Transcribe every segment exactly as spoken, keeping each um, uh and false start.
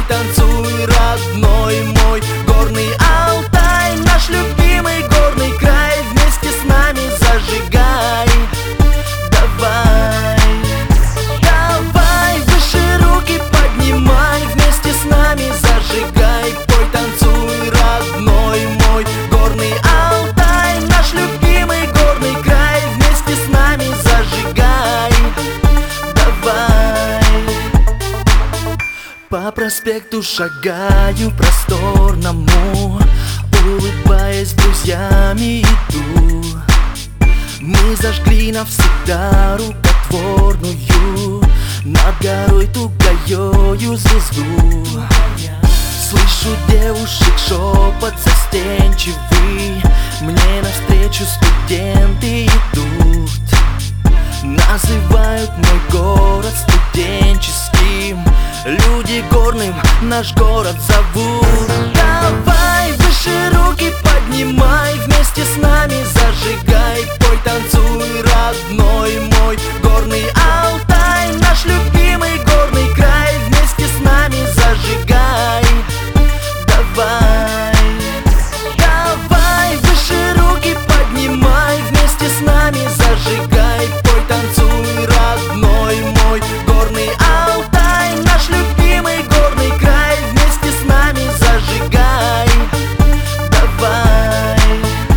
пой, танцуй, родной мой горный Алтай, наш любимый горный край, вместе с нами зажигай. Давай, давай, выше руки поднимай, вместе с нами зажигай. Пой, танцуй, родной мой горный Алтай, наш любимый горный край, вместе с нами зажигай. Давай. По проспекту шагаю просторному, улыбаясь, друзьями иду. Мы зажгли навсегда рукотворную над горой тугоёю звезду. Слышу девушек шепот застенчивый, мне навстречу студенты идут. Называют мой город студенческим, люди горным наш город зовут. Давай, выше руки поднимай, вместе с нами зажигай. Пой, танцуй, родной мой горный Алтай, наш любимый горный край, вместе с нами зажигай. Давай, давай, выше руки поднимай, вместе с нами зажигай. Пой, танцуй, родной мой горный Алтай, наш любимый горный край, вместе с нами зажигай. Давай.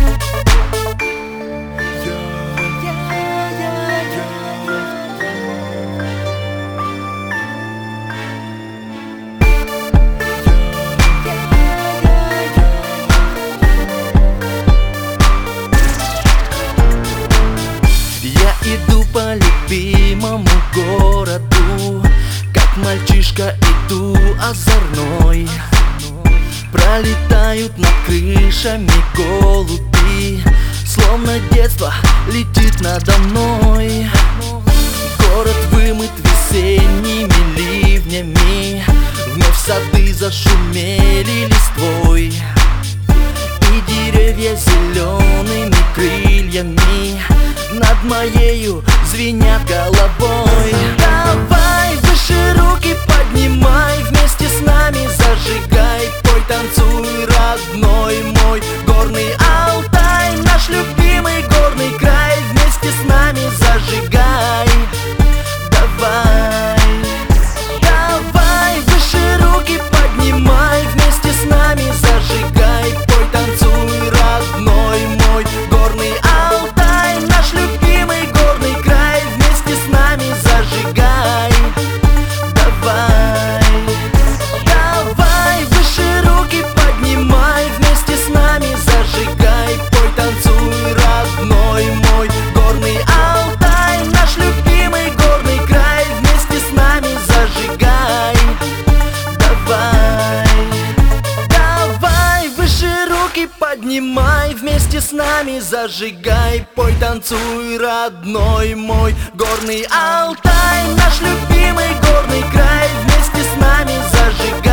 Я иду по любимому городу, как мальчишка иду озорной. Пролетают над крышами голуби, словно детство летит надо мной. Город вымыт весенними ливнями, вновь сады зашумели листвой, и деревья зелеными крыльями над моею звенят головой. Давай, выше руки поднимай, вместе с нами зажигай. Пой, танцуй, родной мой горный Алтай, наш любимый горный край, вместе с нами зажигай. Давай, давай, выше руки поднимай, вместе с нами зажигай. Пой, танцуй, родной мой горный Алтай, наш любимый горный край, вместе с нами зажигай. Давай, давай, выше руки поднимай, вместе с нами зажигай. Пой, танцуй, родной мой горный Алтай, наш любимый горный край, вместе с нами зажигай. Давай, давай, выше руки поднимай, вместе с нами зажигай. Пой, танцуй, родной мой горный Алтай, наш любимый горный край, вместе с нами зажигай.